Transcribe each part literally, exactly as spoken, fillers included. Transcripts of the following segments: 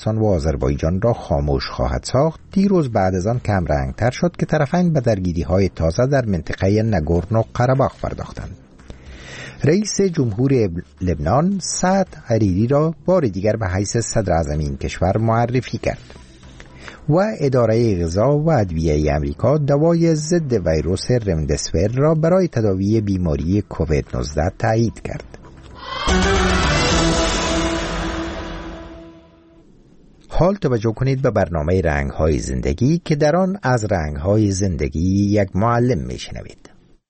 ارمنستان و آذربایجان را خاموش خواهد ساخت، دیروز بعد از آن کم رنگتر شد که طرفین به درگیری‌های تازه در منطقه نگورنو قره‌باغ پرداختند. رئیس جمهور لبنان سعد حریری را بار دیگر به حیث صدر اعظم این کشور معرفی کرد و اداره غذا و ادویه امریکا دوای ضد ویروس رمدسیویر را برای تداوی بیماری کووید نوزده تایید کرد. حال توجه کنید به برنامه رنگ‌های زندگی که در آن از رنگ‌های زندگی یک معلم می‌شنوید.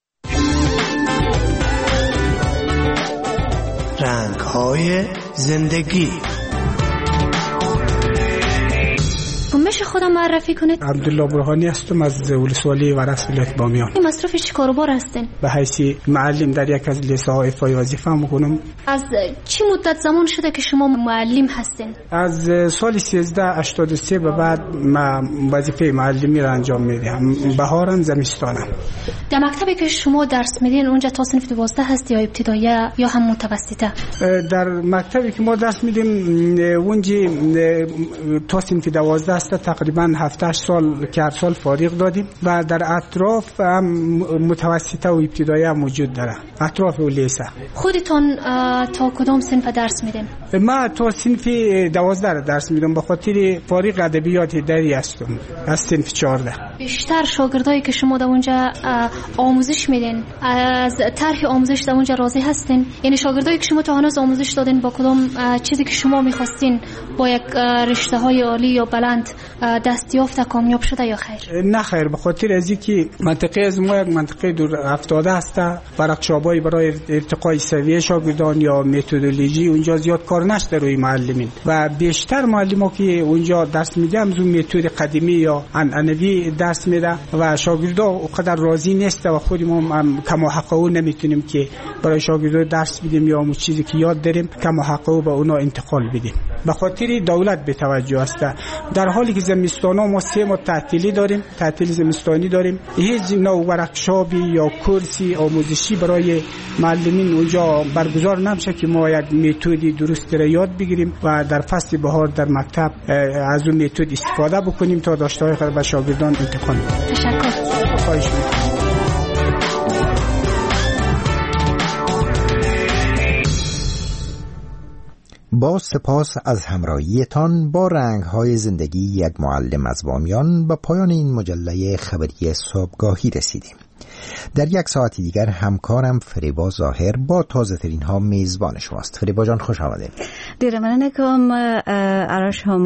رنگ‌های زندگی. میشه خودم معرفی کنید؟ عبدالله برهانی هستم از ولسوالی ورس ولایت بامیان. مصرف چه کاروبار هستین؟ به حیث معلم در یک از لیسه‌های افای وظیفه میکنم. از چه مدت زمان شده که شما معلم هستین؟ از سال سیزده هشتاد و سه به بعد ما وظیفه معلمی را انجام میدم، بهارم زمستانم. در مکتبی که شما درس میدین اونجا تا صنف دوازده هست یا ابتداییه یا هم متوسطه؟ در مکتبی که ما درس میدیم اونجا تا صنف دوازده است، تقریبا هفت هشت سال که هر سال فارغ دادیم و در اطراف هم متوسطه و ابتدایی هم موجود داره، اطراف و لیسه. خودتون تا کدام صنف درس میدین؟ ما تا صنف دوازده درس میدم، به خاطر فارغ ادبیات دری هستم از صنف چهارده. بیشتر شاگردایی که شما در اونجا آموزش میدین از طرح آموزش در اونجا راضی هستین؟ یعنی شاگردایی که شما تا هنوز آموزش دادین با کدام چیزی که شما میخواستین با یک رشته های عالی یا بلند دستیافت کامیاب شده یا خیر؟ نه خیر، به خاطر از اینکه منطقه از ما یک منطقه دور افتاده است، ورکشاپ‌های برای ارتقای سویه شاگردان یا متدولوژی اونجا زیاد کار نشده روی معلمین و بیشتر معلم‌ها که اونجا درس میدن از اون متد قدیمی یا عنعنوی درس میده و شاگردا اونقدر راضی نیست و خودمون هم کم حقو نمیتونیم که برای شاگردا درس بدیم یا اون چیزی که یاد داریم کم حقو به اونا انتقال بدیم. به خاطر دولت به توجه است. در حالی که زمستانا ما سه ماه تعطیلی داریم، تعطیل زمستانی داریم، هیچ نوع ورکشاپی یا کورسی آموزشی برای معلمین اونجا برگزار نمیشه که ما یک متدی درست را یاد بگیریم و در فصل بهار در مکتب از اون متد استفاده بکنیم تا داشته‌های خود به شاگردان انتقال بدیم. تشکر. خواهش می‌کنم. با سپاس از همراهیتان با رنگ‌های زندگی یک معلم از بامیان به پایان این مجله خبری صبحگاهی رسیدیم. در یک ساعت دیگر همکارم فریبا ظاهر با تازه ترین ها میزبان شماست. فریبا جان خوش آمدید. دیر من نکم اراش هم